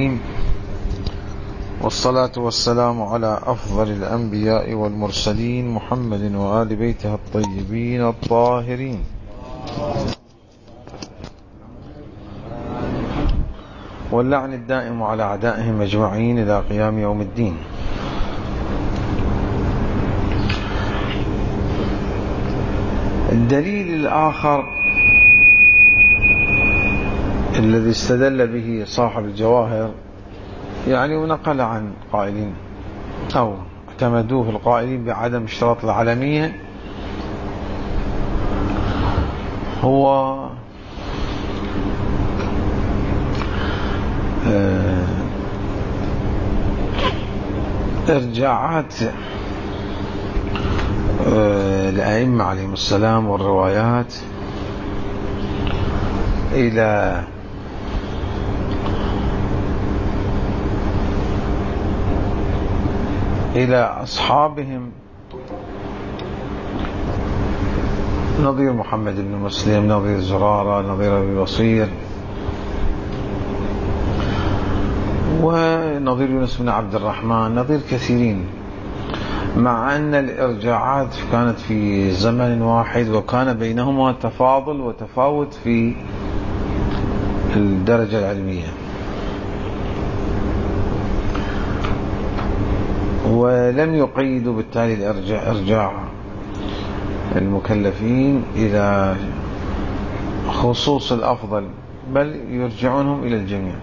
والصلاة والسلام على أفضل الأنبياء والمرسلين محمد وآل بيته الطيبين الطاهرين، واللعن الدائم على أعدائهم أجمعين إلى قيام يوم الدين. الدليل الآخر الذي استدل به صاحب الجواهر ونقل عن قائلين أو اعتمدوه القائلين بعدم اشتراط العالمية هو إرجاعات الأئمة عليهم السلام والروايات إلى أصحابهم نظير محمد بن مسلم، نظير زرارة، نظير أبي بصير، ونظير يونس بن عبد الرحمن، نظير كثيرين، مع أن الإرجاعات كانت في زمن واحد وكان بينهما تفاضل وتفاوت في الدرجة العلمية، ولم يقيدوا بالتالي إرجاع المكلفين إلى خصوص الأفضل، بل يرجعونهم إلى الجميع.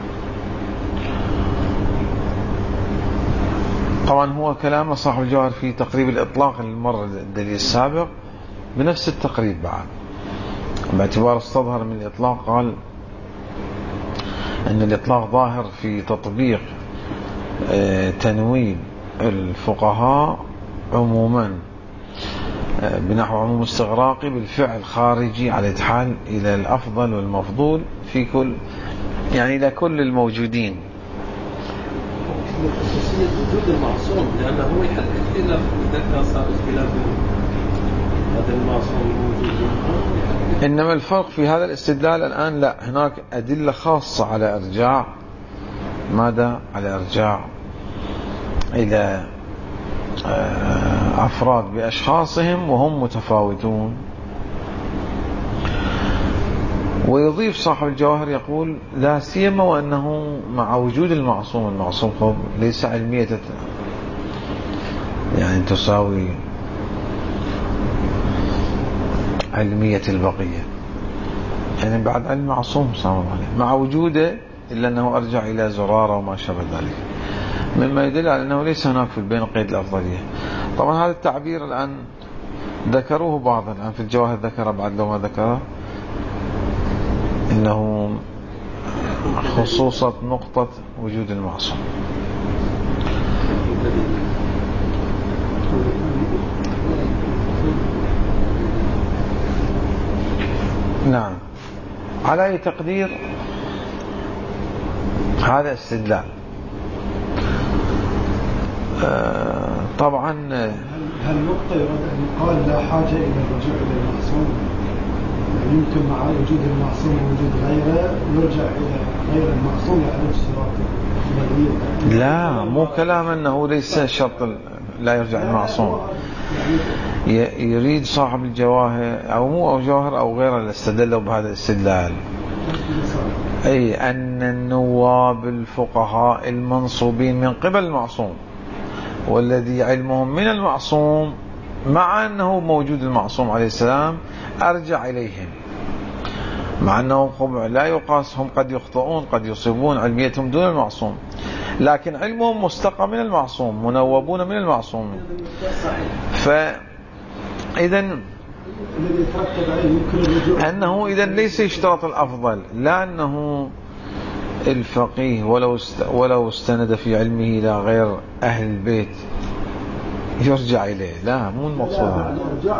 طبعا هو كلام صاحب الجواهر في تقريب الإطلاق المرة الدليل السابق بنفس التقريب بعد، باعتبار استظهر من الإطلاق قال أن الإطلاق ظاهر في تطبيق تنوين الفقهاء عموما بنحو عموم استغراقي بالفعل خارجي على الحال إلى الأفضل والمفضول في كل إلى كل الموجودين. وجود المعصوم لأنه هو يحل اختلاف إذا صار اختلاف هذا المعصوم موجود، إنما الفرق في هذا الاستدلال الآن لا، هناك أدلة خاصة على إرجاع ماذا؟ على إرجاع إلى أفراد بأشخاصهم وهم متفاوتون. ويضيف صاحب الجواهر يقول لا سيما وأنه مع وجود المعصوم ليس علمية تساوي علمية البقية، بعد علم معصوم صلى الله عليه مع وجوده إلا أنه أرجع إلى زرارة وما شابه ذلك، مما يدل على أنه ليس هناك في البين قيد الأفضلية. طبعا هذا التعبير الآن ذكروه بعضا الآن في الجواهر، ذكر بعد لو ما ذكره إنه خصوصة نقطة وجود المعصوم. نعم، على أي تقدير هذا استدلال. طبعا هل النقطة يراد أن يقال لا حاجة إلى الرجوع إلى المعصوم؟ يمكن مع وجود المعصوم ووجود غيره يرجع إلى غير المعصوم على اشتراط؟ لا، مو كلام أنه ليس شرط لا يرجع المعصوم. يريد صاحب الجواهر أو مو أو جواهر أو غيره اللي استدلوا بهذا الاستدلال أن النواب الفقهاء المنصوبين من قبل المعصوم والذي علمهم من المعصوم مع أنه موجود المعصوم عليه السلام أرجع إليهم، مع أنه لا يقاس، هم قد يخطئون قد يصيبون علميتهم دون المعصوم، لكن علمهم مستقى من المعصوم، منوبون من المعصوم. فإذا أنه ليس يشترط الأفضل، لا أنه الفقيه ولو استند في علمه إلى غير أهل البيت يرجع إليه، لا، مو المقصود.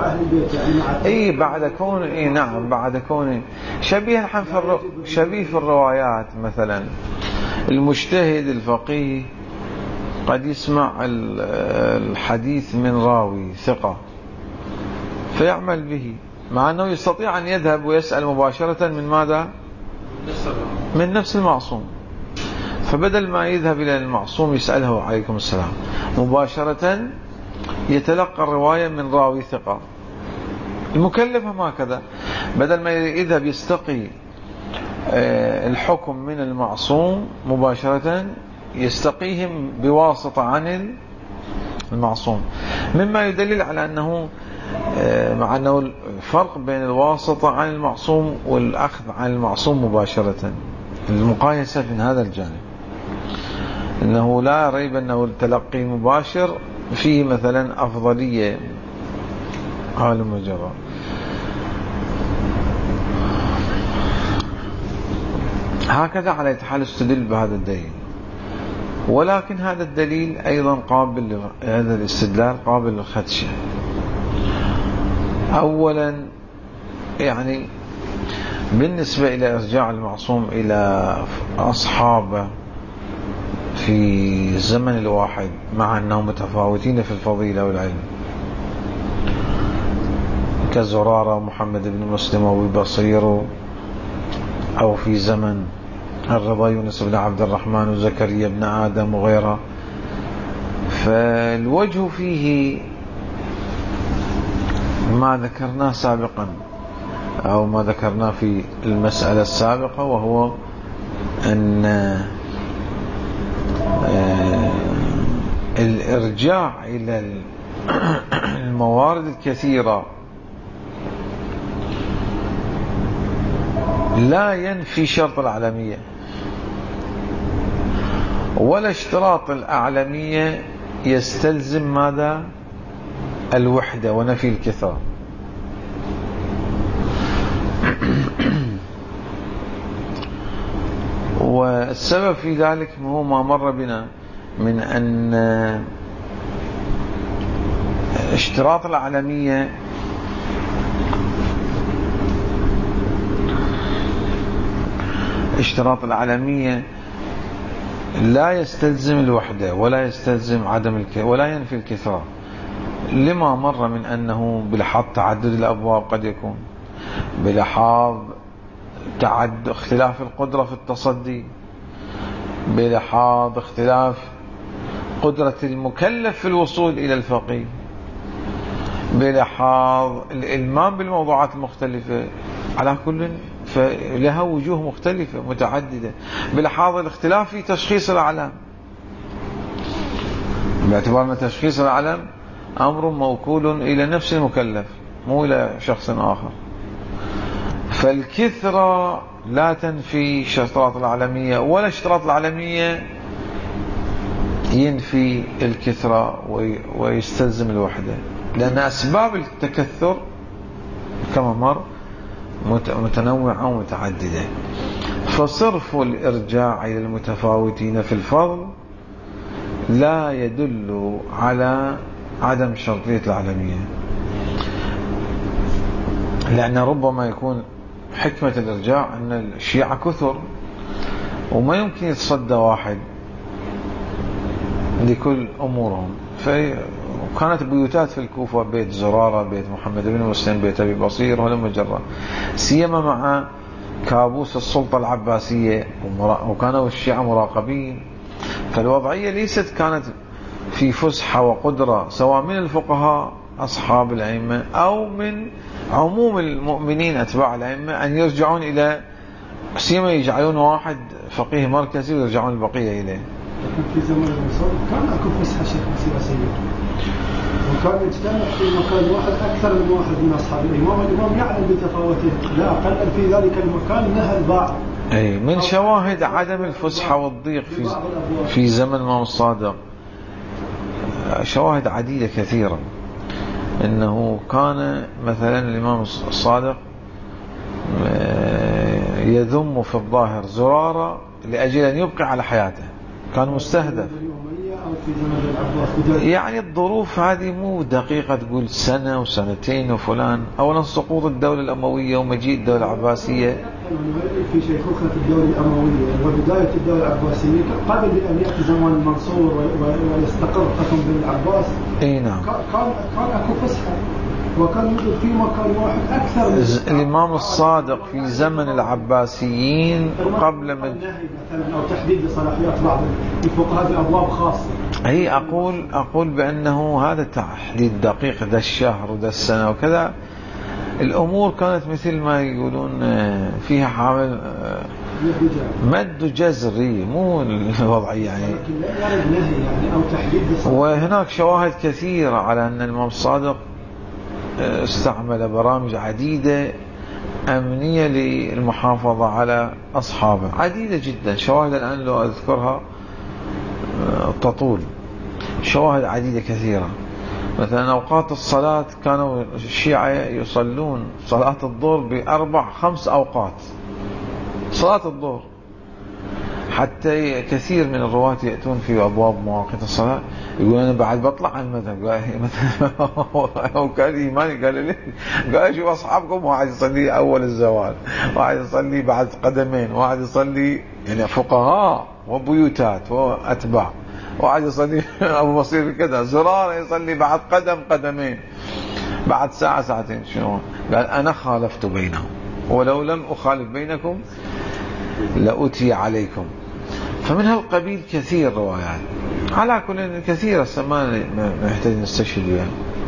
بعد كون نعم، بعد كون شبيه في الروايات مثلا المجتهد الفقيه قد يسمع الحديث من راوي ثقة فيعمل به، مع أنه يستطيع أن يذهب ويسأل مباشرة من ماذا؟ من نفس المعصوم. فبدل ما يذهب إلى المعصوم يسأله عليكم السلام مباشرة يتلقى الرواية من راوي ثقة. المكلف هم هكذا، بدل ما يذهب يستقي الحكم من المعصوم مباشرة يستقيهم بواسطة عن المعصوم، مما يدلل على أنه مع أنه الفرق بين الواسطة عن المعصوم والأخذ عن المعصوم مباشرة، المقايسة من هذا الجانب، أنه لا ريب أنه التلقي المباشر فيه مثلا أفضلية على المجرد. هكذا على حال استدل بهذا الدليل، ولكن هذا الدليل أيضا قابل، هذا الاستدلال قابل للخدشة. أولا يعني بالنسبة إلى إرجاع المعصوم إلى أصحابه في الزمن الواحد مع أنهم متفاوتين في الفضيلة والعلم كزرارة ومحمد بن مسلم وبصير، أو في زمن الرضا يونس بن عبد الرحمن وزكريا بن آدم وغيره، فالوجه فيه ما ذكرناه سابقا أو ما ذكرناه في المسألة السابقة، وهو أن الإرجاع إلى الموارد الكثيرة لا ينفي شرط الأعلمية، ولا اشتراط الأعلمية يستلزم ماذا؟ الوحدة ونفي الكثرة. والسبب في ذلك هو ما مر بنا من أن اشتراط الأعلمية لا يستلزم الوحدة ولا يستلزم عدم ولا ينفي الكثرة، لما مر من أنه بلحاظ تعدد الأبواب قد يكون، بلحاظ اختلاف القدرة في التصدي، بلحاظ اختلاف قدرة المكلف في الوصول إلى الفقيه، بلحاظ الإلمام بالموضوعات المختلفة، على كل فلها وجوه مختلفة متعددة، بلحاظ الاختلاف في تشخيص الأعلام، باعتبار أن تشخيص الأعلام أمر موكول إلى نفس المكلف مو إلى شخص آخر. فالكثرة لا تنفي اشتراط الأعلمية، ولا اشتراط الأعلمية ينفي الكثرة ويستلزم الوحدة، لأن أسباب التكثر كما مر متنوعة ومتعددة. فصرف الإرجاع إلى المتفاوتين في الفضل لا يدل على عدم شرطية العالمية، لأن ربما يكون حكمة الإرجاع أن الشيعة كثر وما يمكن يتصدى واحد لكل أمورهم. وكانت بيوتات في الكوفة، بيت زرارة، بيت محمد بن مسلم، بيت أبي بصير، ولما جرى سيما مع كابوس السلطة العباسية، وكانوا الشيعة مراقبين، فالوضعية ليست كانت في فسحة وقدرة سواء من الفقهاء أصحاب الأئمة أو من عموم المؤمنين أتباع الأئمة أن يرجعون إلى سيما، يجعلون واحد فقيه مركزي ويرجعون البقية إليه. لكن في زمن الرسول كان أكو فسحة سياسية، وكان يجتمع في مكان واحد أكثر من واحد من أصحاب الإمام، الإمام يعلم بتفاوته، لا أقل في ذلك المكان نهى الباع. أي من شواهد عدم الفسحة والضيق في زمن الإمام الصادق شواهد عديدة كثيرة، إنه كان مثلا الإمام الصادق يذم في الظاهر زرارة لأجل أن يبقي على حياته، كان مستهدف. يعني الظروف هذه مو دقيقة تقول سنة وسنتين وفلان. أولا سقوط الدولة الأموية ومجيء الدولة العباسية في شيخوخة الدولة الأموية وبداية الدولة العباسية قبل أن يأتي زمان المنصور ويستقر حكم بن العباس. اي نعم. كان أكو فسحة، وكان يوجد في مكان واحد أكثر من الإمام الصادق في زمن العباسيين قبل من مثلا أو تحديد صلاحيات بعض الفقهاء في أبواب خاصة. هي أقول بأنه هذا تحديد دقيق، ذا الشهر وذا السنة وكذا. الأمور كانت مثل ما يقولون فيها حامل مد جزري، مو الوضعية يعني. أو تحديد. وهناك شواهد كثيرة على أن الإمام الصادق استعمل برامج عديدة أمنية للمحافظة على أصحابه، عديدة جدا. شواهد الآن لو أذكرها تطول، شواهد عديدة كثيرة. مثلا أوقات الصلاة كانوا الشيعة يصلون صلاة الظهر ب4-5 أوقات صلاة الظهر، حتى كثير من الرواة يأتون في أبواب مواقيت الصلاة يقولون أنا بعد بطلع عن المذهب. وكان إيماني قال لي قال شوف أصحابكم، واحد يصلي أول الزوال، واحد يصلي بعد قدمين، واحد يصلي يعني فقهاء وبيوتات وأتباع، واحد يصلي أبو بصير كذا زرار يصلي بعد قدمين، بعد ساعة ساعتين. شنو قال؟ أنا خالفت بينهم، ولو لم أخالف بينكم لأتي عليكم. فمن هالقبيل كثير روايات، على كل كثيرة ما نحتاج نستشهد بها.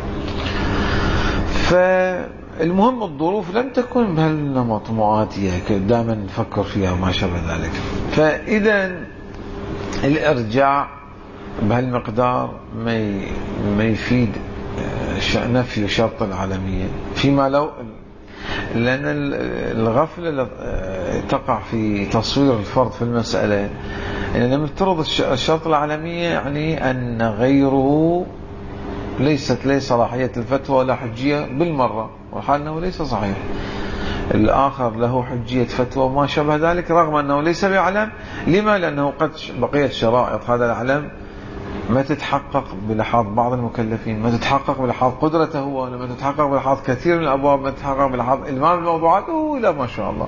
فالمهم الظروف لم تكن بهالنمط مؤاتية دائما نفكر فيها وما شابه ذلك. فإذا الإرجاع بهالمقدار ما يفيد نفي شرط العالمية، فيما لو لأن الغفلة تقع في تصوير الفرد في المسألة. يعني لما نفترض الشرط العالمية يعني أن غيره ليست له صلاحية الفتوى ولا حجية بالمرة، والحال أنه ليس صحيح. الآخر له حجية فتوى وما شابه ذلك رغم أنه ليس بعلم. لما؟ لأنه قد بقيت شرائط هذا العلم ما تتحقق بلحاظ بعض المكلفين، ما تتحقق بلحاظ قدرته هو، لما تتحقق بلحاظ كثير من الأبواب، ما تتحقق بلحاظ إلمام الموضوعات إلى ما شاء الله.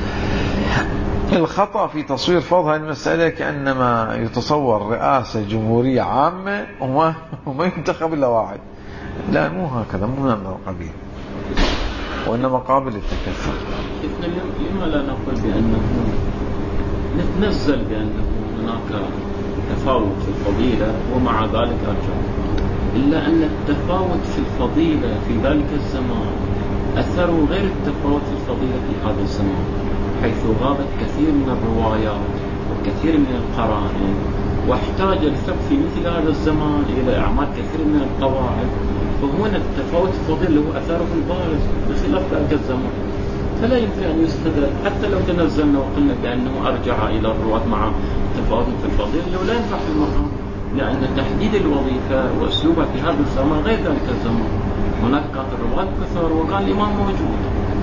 الخطأ في تصوير فرض هذه المسألة كأنما يتصور رئاسة جمهورية عامة وما ينتخب إلا واحد. لا، مو هكذا، مو من القبيل، وإنما قابل للتكثر. لما لا نقول بأنه نتنزل بأنه هناك تفاوت في الفضيلة ومع ذلك أرجع، إلا أن التفاوت في الفضيلة في ذلك الزمان أثره غير التفاوت في الفضيلة في هذا الزمان، حيث غابت كثير من الروايات وكثير من القرائن، واحتاج الفقه في مثل هذا الزمان إلى إعمال كثير من القواعد. فهنا التفاوت في الفضيلة له أثاره البارز بخلاف ذلك الزمان. فلا يمكن أن يستدل حتى لو تنزلنا وقلنا بأنه أرجع إلى الرواة مع تفاوت في الفضيلة، لو لا ينفع في المقام، لأن تحديد الوظيفة وأسلوبها في هذا الزمان غير ذلك الزمان. هناك كانت الرواة كثر وكان الإمام موجود.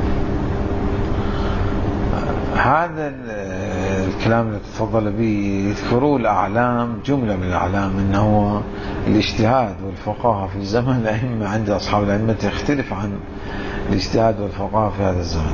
هذا الكلام اللي تفضل به يذكروا الأعلام، جملة من الأعلام، أنه الاجتهاد والفقاهة في زمن الأئمة عند أصحاب الأئمة يختلف عن الاجتهاد والفقاهة في هذا الزمن.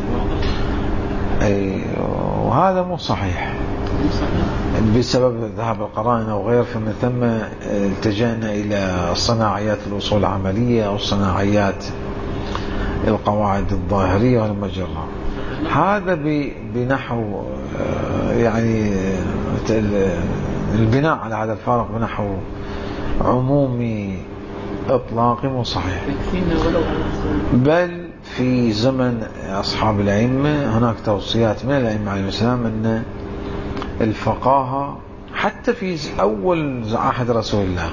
وهذا مو صحيح بسبب ذهاب القرائن أو غير. فمن ثم التجأنا إلى صناعيات الأصول العملية أو صناعيات القواعد الظاهرية والمجرة. هذا بنحو يعني البناء على هذا الفارق بنحو عمومي إطلاقي مو صحيح. بل في زمن أصحاب الأئمة هناك توصيات من الأئمة عليهم السلام أن الفقاهة حتى في أول عهد رسول الله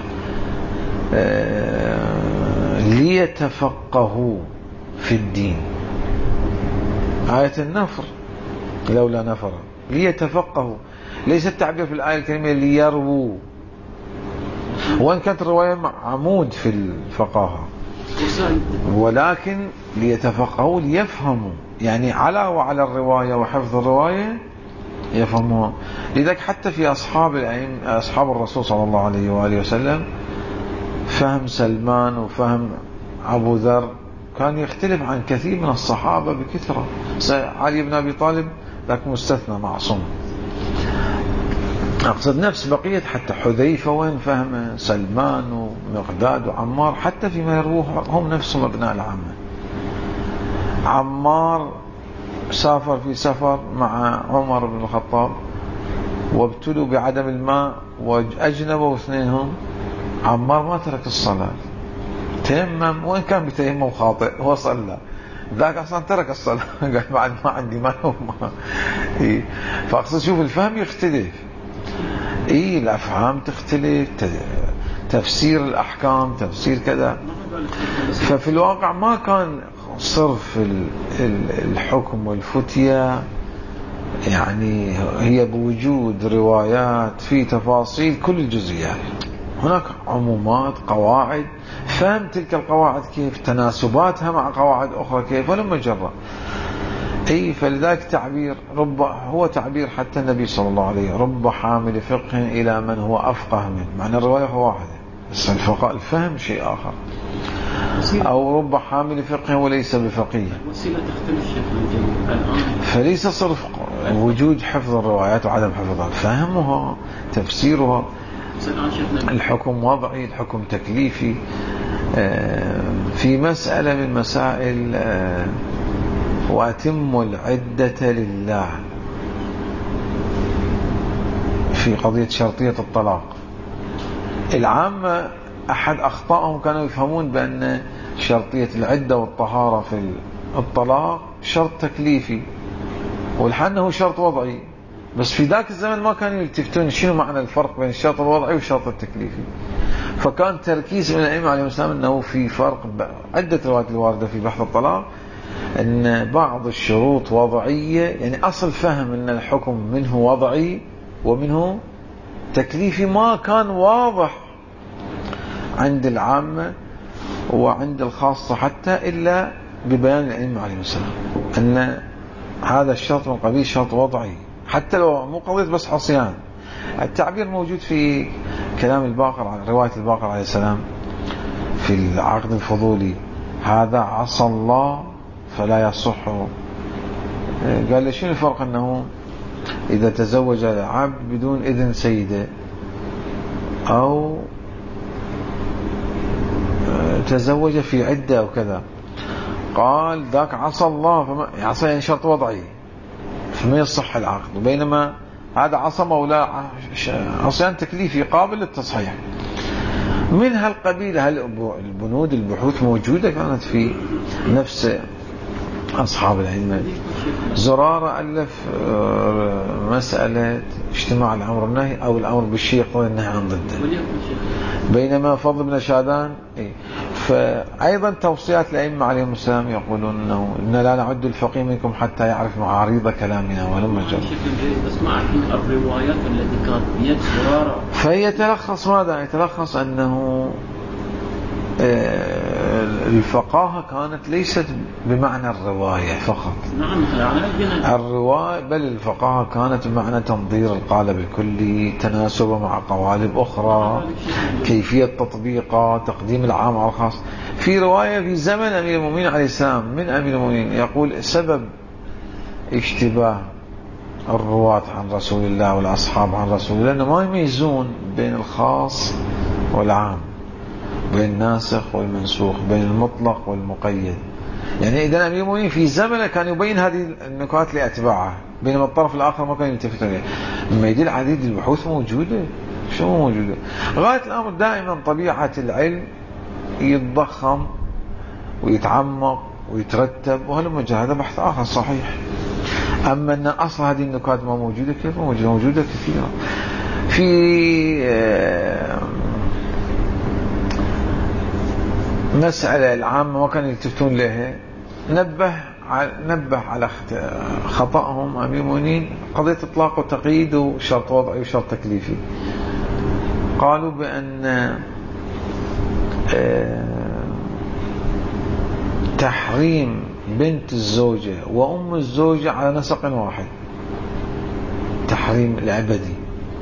ليتفقهوا في الدين. آية النفر لولا نفر ليتفقهوا، ليس التعبير في الآية الكريمة ليرووا، وإن كانت الرواية عمود في الفقاهة، ولكن ليتفقهوا ليفهموا، يعني على وعلى الرواية وحفظ الرواية يفهموها. لذلك حتى في أصحاب الرسول صلى الله عليه وآله وسلم فهم سلمان وفهم أبو ذر كان يختلف عن كثير من الصحابة بكثرة. علي بن أبي طالب لكن مستثنى معصوم. أقصد نفس بقية حتى حذيفة وين فهمه، سلمان ومقداد وعمار، حتى فيما يروه هم نفسهم أبناء العامة. عمار سافر في سفر مع عمر بن الخطاب وابتلوا بعدم الماء وأجنبوا اثنينهم. عمار ما ترك الصلاة، تيمم، وإن كان بتيمم خاطئ هو صلى، ذاك أصلا ترك الصلاة قال بعد ما عندي ماء. فأقصد شوف الفهم يختلف، الأفهام تختلف، تفسير الأحكام، تفسير كذا. ففي الواقع ما كان صرف الحكم والفتية يعني هي بوجود روايات في تفاصيل كل الجزئيات. هناك عمومات، قواعد، فهم تلك القواعد كيف، تناسباتها مع قواعد أخرى كيف، ولم جرى. فلذلك تعبير هو تعبير حتى النبي صلى الله عليه، رب حامل فقه إلى من هو أفقه منه، معنى الرواية هو واحدة بس الفهم شيء آخر. أو رب حامل فقه وليس بفقيه. وسيلة تختلف شكل الآن، فليس صرف وجود حفظ الروايات وعدم حفظها، فهمها، تفسيرها. الحكم وضعي، الحكم تكليفي. في مسألة من مسائل وأتم العدة لله في قضية شرطية الطلاق، العامة أحد أخطائهم كانوا يفهمون بأن شرطية العدة والطهارة في الطلاق شرط تكليفي، والحال أنه شرط وضعي. بس في ذاك الزمن ما كانوا يلتفتون شنو معنى الفرق بين الشرط الوضعي والشرط التكليفي. فكان تركيز من الأئمة عليهم السلام أنه في فرق. عدة روايات الواردة في بحث الطلاق أن بعض الشروط وضعية، يعني أصل فهم أن الحكم منه وضعي ومنه تكليفي ما كان واضح عند العامة وعند الخاصة حتى إلا ببيان الأئمة عليهم السلام أن هذا الشرط من قبيل شرط وضعي، حتى لو مو قضية بس عصيان. التعبير موجود في كلام الباقر، رواية الباقر عليه السلام في العقد الفضولي، هذا عصى الله فلا يصح. قال لي شنو الفرق أنه إذا تزوج العبد بدون إذن سيده أو تزوج في عدة أو كذا، قال ذاك عصى الله، فما عصى يعني شرط وضعي فما يصح العقد، بينما هذا عصى مولاه عصيان تكليفي قابل للتصحيح. من هالقبيل البنود البحوث موجودة كانت في نفس أصحاب العلم. زرارة ألف مسألة اجتماع الأمر والنهي أو الأمر بالشيء يقتضي النهي عن ضده، بينما فضل بن شادان. فأيضا توصيات الأئمة عليهم السلام يقولون أنه إن لا نعد الفقيه منكم حتى يعرف معارض كلامنا ولم يجر. بس مع الروايات التي كانت بيد زرارة، فهي تلخص ماذا؟ يتلخص أنه الفقاهة كانت ليست بمعنى الرواية فقط، الرواية، بل الفقاهة كانت بمعنى تنظير القالب الكلي، تناسبه مع قوالب أخرى، كيفية تطبيقه، تقديم العام على الخاص. في رواية في زمن أمير المؤمنين عليه السلام من أمير المؤمنين يقول سبب اشتباه الرواة عن رسول الله والأصحاب عن رسول الله أنه ما يميزون بين الخاص والعام، بين الناسخ والمنسوخ، بين المطلق والمقيد. يعني إذا أمير المؤمنين في زمنه كان يبين هذه النكات لأتباعه، بينما الطرف الآخر ما كان يلتفت إليه. مما يدل عديد البحوث موجودة، شو موجودة غاية الأمر. دائما طبيعة العلم يتضخم ويتعمق ويترتب، وهذا هذا بحث آخر صحيح. أما أن أصل هذه النكات ما موجودة، كيف موجودة؟ موجودة كثيرة. في مسألة العامة ما كانوا يلتفتون لها، نبه على خطأهم أمير المؤمنين قضية إطلاق وتقييد وشرط وضعي وشرط تكليفي. قالوا بأن تحريم بنت الزوجة وأم الزوجة على نسق واحد، تحريم الأبدي،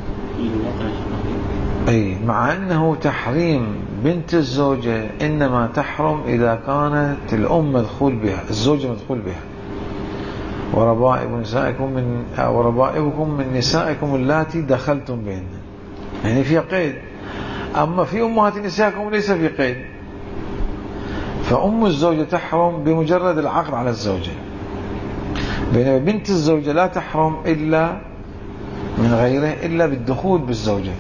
مع أنه تحريم بنت الزوجة إنما تحرم إذا كانت الأم مدخول بها، الزوجة مدخول بها، وربائبكم من نسائكم اللاتي دخلتم بهن، يعني في قيد. أما في أمهات نسائكم ليس في قيد، فأم الزوجة تحرم بمجرد العقد على الزوجة، بينما بنت الزوجة لا تحرم إلا من غيره إلا بالدخول بالزوجة.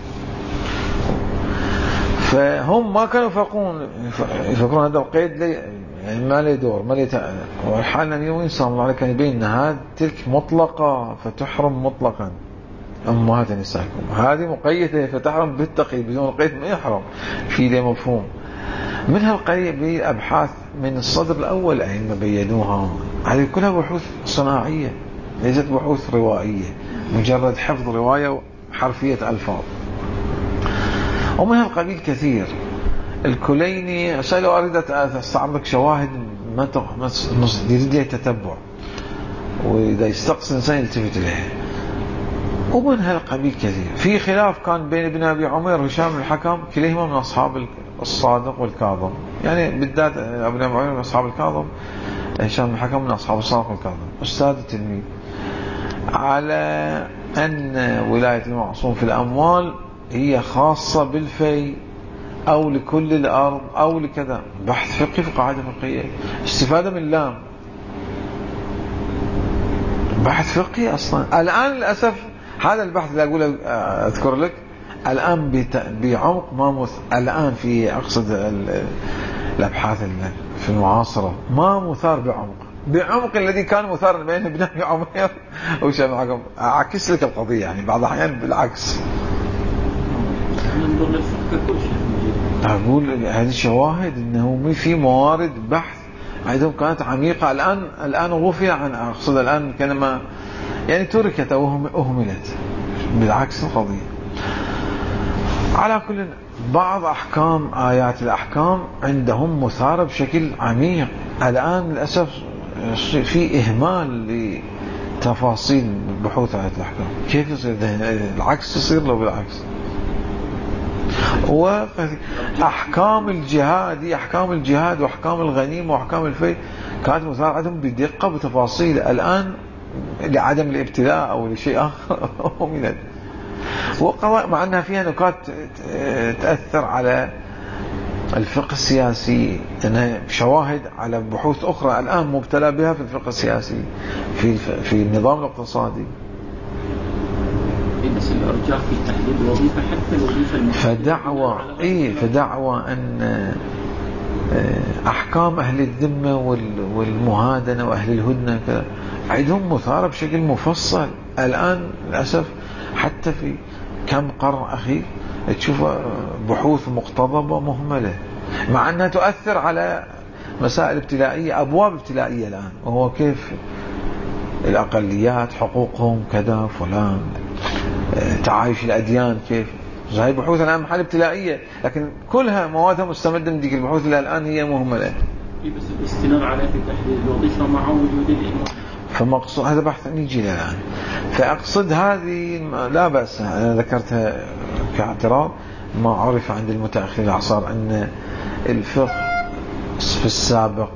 فهم ما كانوا يفكرون هذا القيد يعني ما له دور، ما له. وحالنا اليوم إنسان الله عليك يبين أن تلك مطلقة فتحرم مطلقا أمهات نسائكم، هذه مقيدة فتحرم بالتقييد، بدون القيد ما يحرم. في له مفهوم من هالقريب. بأبحاث من الصدر الأول أئمة بينوها، هذه كلها بحوث صناعية ليست بحوث روائية، مجرد حفظ رواية وحرفية ألفاظ. ومن هالقبيل كثير. الكليني سألوا أريد أستعرضك شواهد ما يريد لي تتبع، وإذا يستقصد إنسان يلتفت إليه. ومن هالقبيل كثير. في خلاف كان بين ابن أبي عمير وهشام الحكم، كليهما من أصحاب الصادق والكاظم، يعني بالذات ابن أبي عمير من أصحاب الكاظم، هشام الحكم من أصحاب الصادق والكاظم، أستاذ التلميذ، على أن ولاية المعصوم في الأموال هي خاصة بالفي أو لكل الأرض أو لكذا. بحث فقهي في قاعدة فقهية، استفادة من اللام، بحث فقهي أصلا. الآن للأسف هذا البحث اللي أقول أذكر لك الآن بعمق ما الآن في أقصد الأبحاث في المعاصرة ما مثار بعمق الذي كان مثارا بين ابن أبي عمير وهشام الحكم. أعكس لك القضية، يعني بعض الأحيان بالعكس. أقول هذه شواهد أنه في موارد بحث عندهم كانت عميقة. الآن غفل عن، أقصد الآن كلمة يعني تركت أو أهملت، بالعكس القضية. على كل، بعض أحكام آيات الأحكام عندهم مثارة بشكل عميق. الآن للأسف في إهمال لتفاصيل بحوث آيات الأحكام. كيف يصير العكس؟ يصير له بالعكس. وأحكام الجهاد، أحكام الجهاد وأحكام الغنيمة وأحكام الفي كانت مثارة عندهم بدقة بتفاصيل. الآن لعدم الابتلاء أو لشيء آخر أهملت. وقضاء مع أنها فيها نكات تأثر على الفقه السياسي، أنها شواهد على بحوث أخرى الآن مبتلى بها في الفقه السياسي في النظام الاقتصادي. بس الإرجاع في تحديد الوظيفة حتى الوظيفة فدعوى أن أحكام أهل الذمة والمهادنة وأهل الهدنة عندهم مثارة بشكل مفصل. الآن للأسف حتى في كم قرن أخير تشوف بحوث مقتضبة مهملة، مع أنها تؤثر على مسائل ابتلائية، أبواب ابتلائية الآن، وهو كيف الأقليات حقوقهم كذا فلان، تعايش الأديان كيف. هاي بحوث الآن محل ابتلائية، لكن كلها موادها مستمدة من ديك البحوث اللي الآن هي مهملة. بس الاستناد على في تحديد الوظيفة مع وجود الإمام. فمقصود هذا بحث نيجي الآن. فأقصد هذه لا بأس، أنا ذكرتها كاعتراض ما عرف عند المتأخرين الأعصار أن الفقه في السابق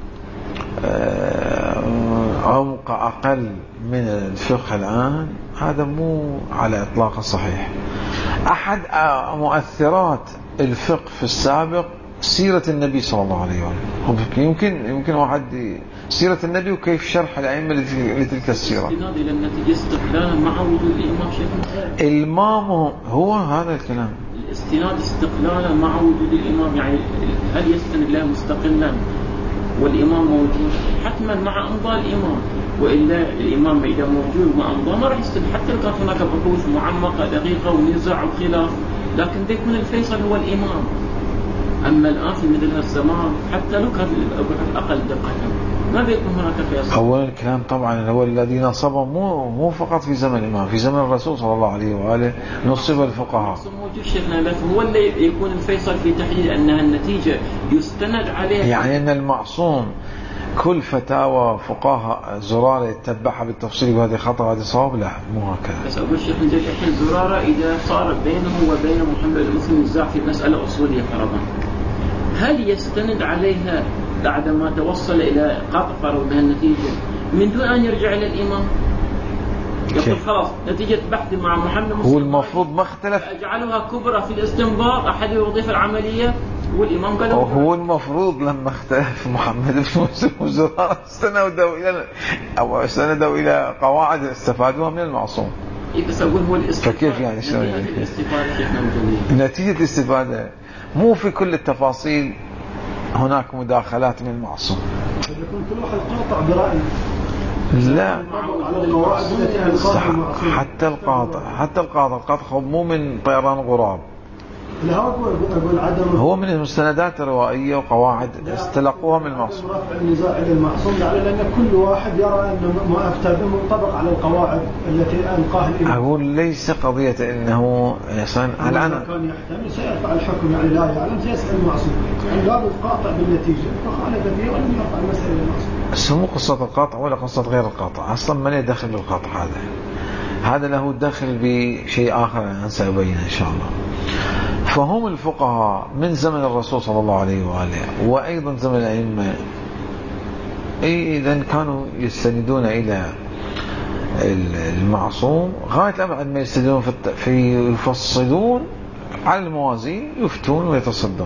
عمق أقل من الفقه الآن، هذا مو على إطلاق صحيح. أحد مؤثرات الفقه في السابق سيرة النبي صلى الله عليه وسلم. يمكن واحد سيرة النبي وكيف شرح الأئمة لتلك السيرة. استناد إلى النتيجة استقلالا مع وجود الإمام شيخ. الإمام هو هذا الكلام. الاستناد استقلالا مع وجود الإمام، يعني هل يستند له مستقلا والإمام موجود؟ حتما مع أمضاء الإمام، وإلا الإمام إذا موجود مع أمضاء ما راح يستند، حتى لو كان هناك بحوث معمقة دقيقة ونزاع وخلاف، لكن بيكون الفيصل هو الإمام. أما الآن في مثل الزمان حتى لو كان البحوث أقل دقة ما بيكون هناك فيصل. أول الكلام طبعا هو الذي نصبه مو فقط في زمن الإمام، في زمن الرسول صلى الله عليه وآله نصب الفقهاء. موجود شيخنا، هو اللي يكون الفيصل في تحديد أنها النتيجة يستند عليها. يعني أن المعصوم كل فتاوى فقهاء زرارة يتبعها بالتفصيل وهذه خطأ وهذه صواب، لا مو هكذا. بس أقول شيخ الحين زرارة إذا صار بينه وبين محمد المسلم نزاع في مسألة أصولية فرضا، هل يستند عليها بعد ما توصل إلى قطع فرض بها النتيجة من دون أن يرجع إلى الإمام. يقول خلاص نتيجة بحثي مع محمد هو المفروض ما اختلف، أجعلها كبرى في الاستنباط، أحد يوظف العملية والإمام قال هو المفروض لما اختلف محمد بن وزراء استندوا إلى قواعد استفادوها من المعصوم. بس أقول هو فكيف يعني نتيجة الاستفادة؟ مو في كل التفاصيل هناك مداخلات من المعصوم. يكون كل واحد قاطع برأيه. لا حتى القاطع مو من طيران غراب، لا أقول عدم، هو من المستندات الروائية وقواعد استلقوها من المعصوم. رفع النزاع إلى المعصوم لأن كل واحد يرى أن ما أفتى به منطبق على القواعد التي ألقاها الإمام. أقول ليس قضية أنه الآن كان يحتمل سيرفع الحكم، يعني لا يعلم سيسأل المعصوم، يعني لا قاطع بالنتيجة فخالف فيه ولم يرفع المسألة إلى المعصوم. مو قصة القاطع ولا قصة غير القاطع، أصلا من يدخل بالقاطع هذا له دخل بشيء آخر أنا سأبينه إن شاء الله. فهم الفقهاء من زمن الرسول صلى الله عليه وآله وأيضا زمن الأئمة إذن كانوا يستندون إلى المعصوم غاية الأمر ما يستندون في يفصلون على الموازين، يفتون ويتصدون.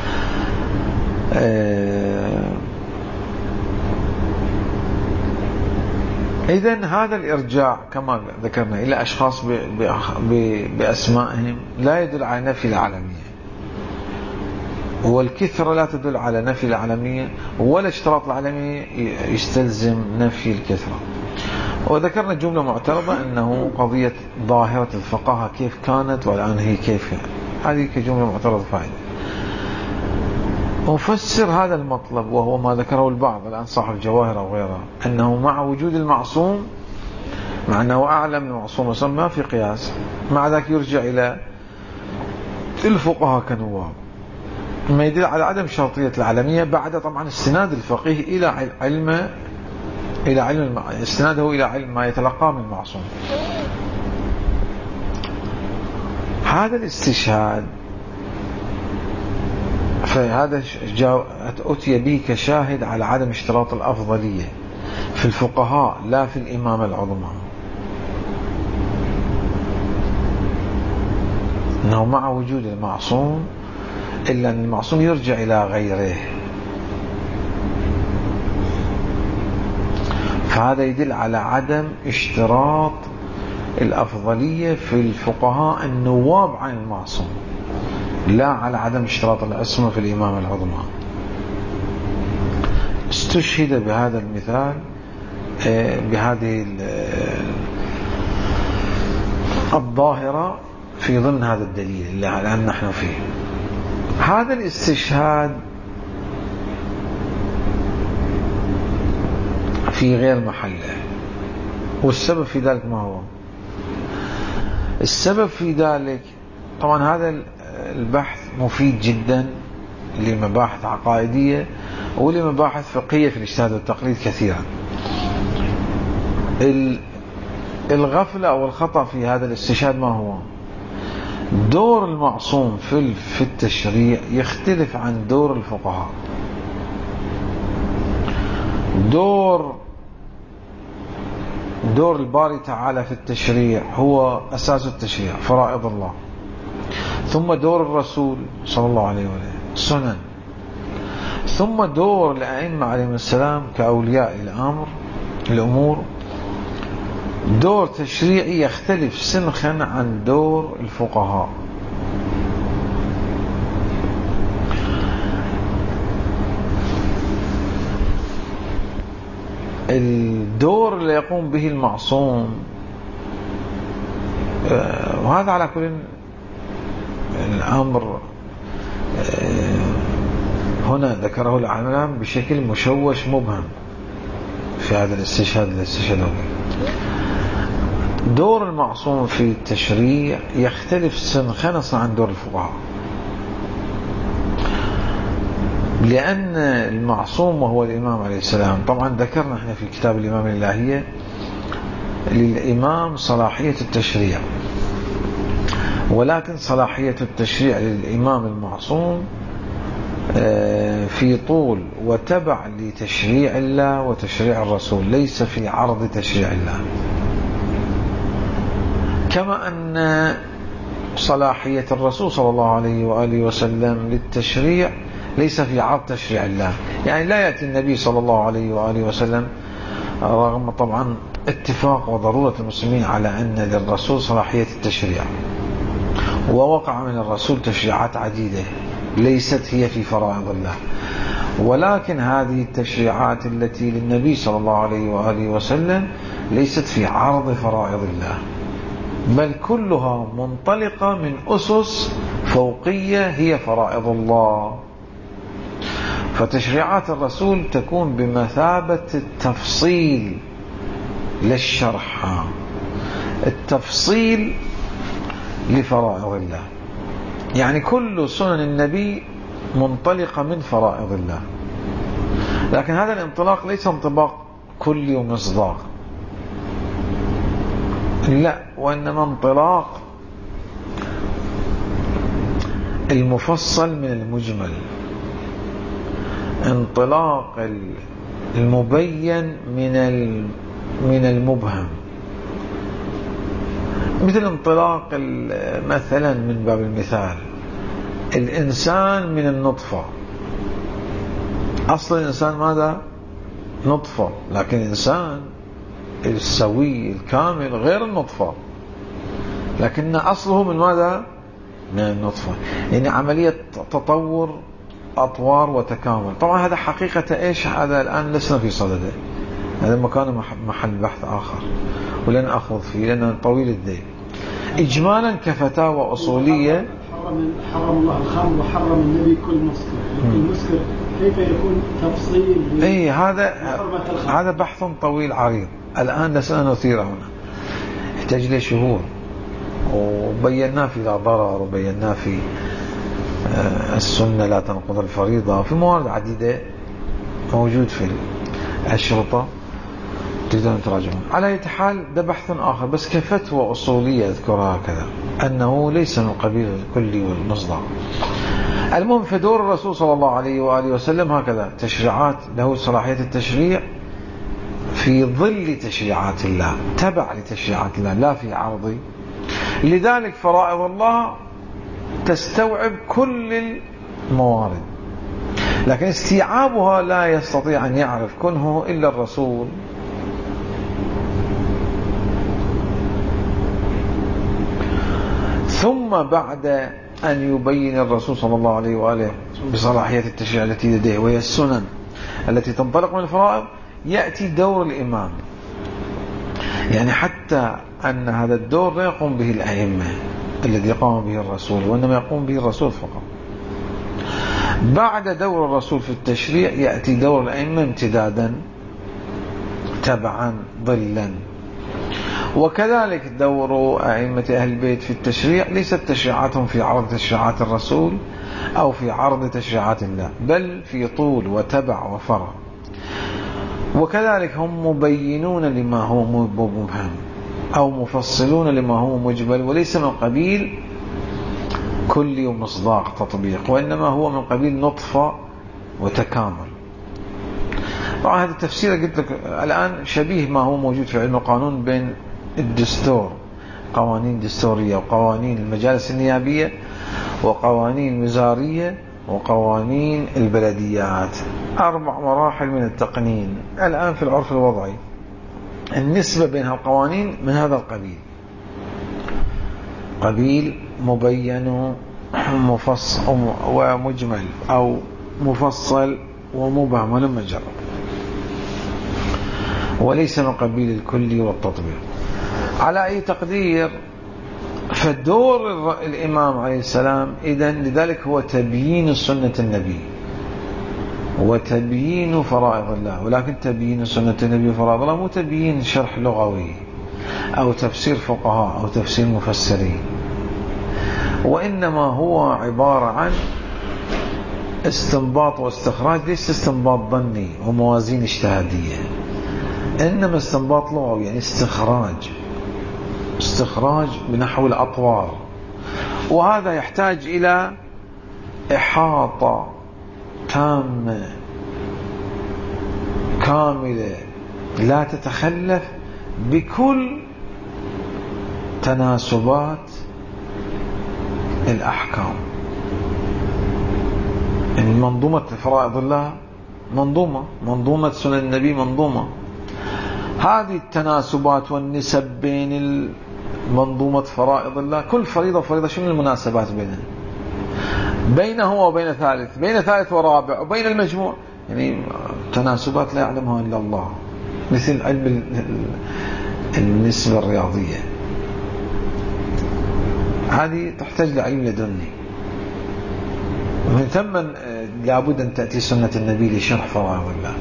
إذن هذا الإرجاع كما ذكرنا إلى أشخاص بأسمائهم لا يدل على نفي العالمية، والكثرة لا تدل على نفي العالمية، ولا اشتراط العالمية يستلزم نفي الكثرة. وذكرنا جملة معترضة أنه قضية ظاهرة الفقاهة كيف كانت والآن هي كيف، هذه كجملة معترضة فائدة. مفسر هذا المطلب وهو ما ذكره البعض الآن صاحب الجواهر أو غيره، أنه مع وجود المعصوم، مع أنه أعلم المعصوم وصل ما في قياس، مع ذلك يرجع إلى الفقهاء كنواب، ما يدل على عدم شرطية العالمية بعد طبعا استناد الفقيه إلى علم استناده إلى علم ما يتلقاه من المعصوم. هذا الاستشهاد فهذا أتي به كشاهد على عدم اشتراط الأفضلية في الفقهاء لا في الإمامة العظمى، أنه مع وجود المعصوم إلا أن المعصوم يرجع إلى غيره. فهذا يدل على عدم اشتراط الأفضلية في الفقهاء النواب عن المعصوم، لا على عدم اشتراط العصمة في الإمامة العظمى. استشهد بهذا المثال بهذه الظاهرة في ضمن هذا الدليل اللي الآن نحن فيه. هذا الاستشهاد في غير محله، والسبب في ذلك ما هو؟ السبب في ذلك طبعا هذا البحث مفيد جدا لمباحث عقائدية ولمباحث فقهية في الاجتهاد والتقليد كثيرا. الغفلة أو الخطأ في هذا الاستشهاد ما هو؟ دور المعصوم في التشريع يختلف عن دور الفقهاء. دور الباري تعالى في التشريع هو أساس التشريع، فرائض الله، ثم دور الرسول صلى الله عليه وسلم سنن، ثم دور الأئمة عليهم السلام كأولياء الأمور دور تشريعي يختلف سنخا عن دور الفقهاء. الدور اللي يقوم به المعصوم، وهذا على كل الأمر هنا ذكره العلماء بشكل مشوش مبهم في هذا الاستشهاد اللي استشهدوا به. دور المعصوم في التشريع يختلف سنخنصا عن دور الفقهاء، لأن المعصوم وهو الإمام عليه السلام، طبعا ذكرنا احنا في كتاب الإمام الإلهية للإمام صلاحية التشريع، ولكن صلاحية التشريع للإمام المعصوم في طول وتبع لتشريع الله وتشريع الرسول، ليس في عرض تشريع الله. كما أن صلاحية الرسول صلى الله عليه وآله وسلم للتشريع ليس في عرض تشريع الله. يعني لا يأتي النبي صلى الله عليه وآله وسلم، رغم طبعا اتفاق وضرورة المسلمين على أن للرسول صلاحية التشريع، ووقع من الرسول تشريعات عديدة ليست هي في فرائض الله، ولكن هذه التشريعات التي للنبي صلى الله عليه وآله وسلم ليست في عرض فرائض الله، بل كلها منطلقة من أسس فوقية هي فرائض الله. فتشريعات الرسول تكون بمثابة التفصيل للشرح، التفصيل لفرائض الله. يعني كل سنن النبي منطلقة من فرائض الله، لكن هذا الانطلاق ليس انطلاق كلي ومصداق، لا، وإنما انطلاق المفصل من المجمل، انطلاق المبين من المبهم، مثل انطلاق مثلا من باب المثال الإنسان من النطفة. أصل الإنسان ماذا؟ نطفة، لكن الإنسان السوي الكامل غير النطفة، لكن أصله من ماذا؟ من النطفة. يعني عملية تطور أطوار وتكامل. طبعا هذا حقيقة إيش؟ هذا الآن لسنا في صدده، هذا مكان محل بحث آخر ولن أخوض فيه لأنه طويل الذيل. إجمالا كفتاوى أصولية، حرم الله الخمر وحرم النبي كل مسكر، كل مسكر كيف يكون تفصيل؟ أي هذا بحث طويل عريض الآن لسنا نثيره هنا، يحتاج له شهور، وبيناه في لا ضرر، وبيناه في السنة لا تنقض الفريضة، في موارد عديدة موجود في الأشرطة تقدرون تراجعون. على أي حال ده بحث آخر، بس كفتوى أصولية أذكرها هكذا أنه ليس من قبيل الكلي والمصدر. المهم في دور الرسول صلى الله عليه وآله وسلم هكذا، تشريعات له صلاحية التشريع في ظل تشريعات الله، تبع لتشريعات الله لا في عرض. لذلك فرائض الله تستوعب كل الموارد، لكن استيعابها لا يستطيع أن يعرف كنه إلا الرسول. ثم بعد أن يبين الرسول صلى الله عليه وآله بصلاحية التشريع التي لديه وهي السنن التي تنطلق من الفرائض، يأتي دور الإمام. يعني حتى أن هذا الدور لا يقوم به الأئمة الذي قام به الرسول، وإنما يقوم به الرسول فقط. بعد دور الرسول في التشريع يأتي دور الأئمة امتدادا تبعا ضلا. وكذلك دور أئمة أهل البيت في التشريع ليست تشريعاتهم في عرض تشريعات الرسول أو في عرض تشريعات الله، بل في طول وتبع وفرع. وكذلك هم مبينون لما هو مبهم أو مفصلون لما هو مجمل، وليس من قبيل كلي ومصداق تطبيق، وإنما هو من قبيل نطفة وتكامل. طبعا هذا التفسير قلت لك الآن شبيه ما هو موجود في علم القانون بين الدستور، قوانين دستورية وقوانين المجالس النيابية وقوانين المزارية وقوانين البلديات، 4 مراحل من التقنين الآن في العرف الوضعي. النسبة بين القوانين من هذا القبيل، قبيل مبين مفصل ومجمل أو مفصل ومبهم ولم يجرب، وليس من قبيل الكلي والتطبيق. على أي تقدير فدور الإمام عليه السلام إذن لذلك هو تبيين سنة النبي وتبيين فرائض الله، ولكن تبيين سنة النبي وفرائض الله مو تبيين شرح لغوي أو تفسير فقهاء أو تفسير مفسرين، وإنما هو عبارة عن استنباط واستخراج، ليس استنباط ظني وموازين اجتهادية، إنما استنباط لغوي، يعني استخراج بنحو الأطوار. وهذا يحتاج إلى إحاطة تامة كاملة لا تتخلف بكل تناسبات الأحكام. يعني منظومة فرائض الله منظومة سنن النبي منظومة. هذه التناسبات والنسب بين منظومة فرائض الله، كل فريضة وفريضة شنو المناسبات بينه وبين ثالث، بين ثالث ورابع، وبين المجموع، يعني تناسبات لا يعلمها إلا الله، مثل علم النسبة الرياضية، هذه تحتاج لعلم لدني. ومن ثم لابد أن تأتي سنة النبي لشرح فرائض الله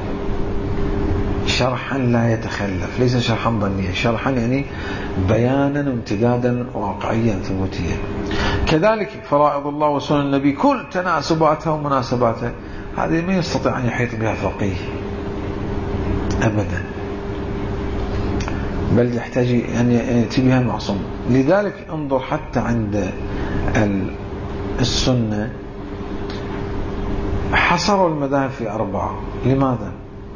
شرحا لا يتخلف، ليس شرحا ظنيا، شرحا يعني بيانا وامتدادا واقعيا ثبوتيا. كذلك فرائض الله وسنن النبي كل تناسباتها ومناسباتها، هذه ما يستطيع أن يحيط بها فقيه أبدا، بل يحتاج أن يأتي بها المعصوم. لذلك انظر حتى عند السنة حصروا المذاهب في 4. لماذا؟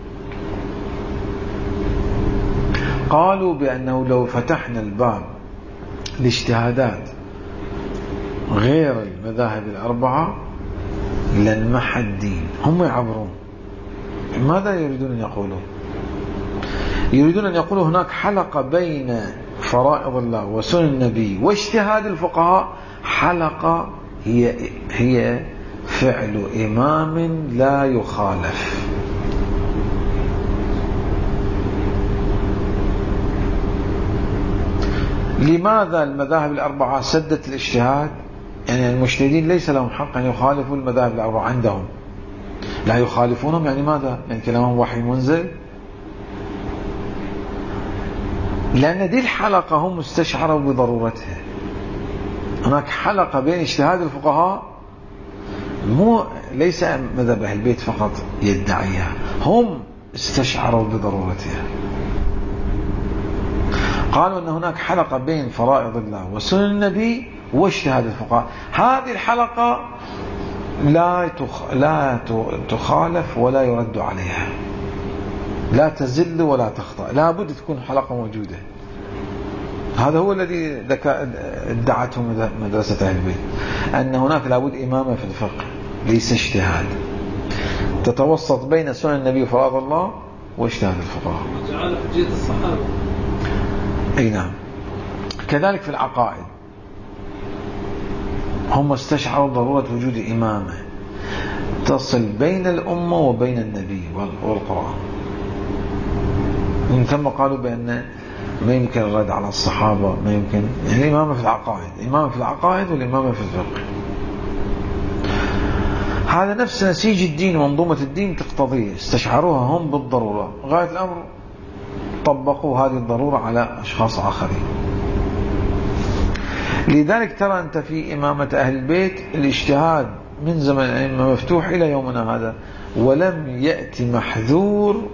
قالوا بأنه لو فتحنا الباب لاجتهادات غير المذاهب 4 لانمحى الدين. هم يعبرون. ماذا يريدون أن يقولوا؟ يريدون أن يقولوا هناك حلقة بين فرائض الله وسنن النبي واجتهاد الفقهاء، حلقة هي فعل إمام لا يخالف. لماذا المذاهب 4 سدت الاجتهاد؟ يعني المجتهدين ليس لهم حق أن يخالفوا المذاهب 4 عندهم، لا يخالفونهم. يعني ماذا؟ يعني كلامهم وحي منزل. لأن دي الحلقة هم استشعروا بضرورتها. هناك حلقة بين اجتهاد الفقهاء، ليس مذهب أهل البيت فقط يدعيها، هم استشعروا بضرورتها. قالوا أن هناك حلقة بين فرائض الله وسنن النبي واجتهاد الفقهاء، هذه الحلقة لا تخالف ولا يرد عليها، لا تزل ولا تخطأ، لا بد تكون حلقة موجودة. هذا هو الذي ادعته مدرسة أهل البيت، أن هناك لابد إمامة في الفقه ليس اجتهاد، تتوسط بين سنن النبي وفرائض الله واجتهاد الفقهاء. وجعل حجية الصحابة. أي نعم. كذلك في العقائد هم استشعروا ضرورة وجود إمامة تصل بين الأمة وبين النبي والقرآن. من ثم قالوا بأن ما يمكن الرد على الصحابة، ما يمكن، يعني الإمامة في العقائد، إمامة في العقائد والإمامة في الفقه. هذا نفس نسيج الدين ومنظومة الدين تقتضيه، استشعروها هم بالضرورة، غاية الأمر طبقوا هذه الضرورة على أشخاص آخرين. لذلك ترى أنت في إمامة أهل البيت الاجتهاد من زمن الأئمة مفتوح إلى يومنا هذا، ولم يأتي محذور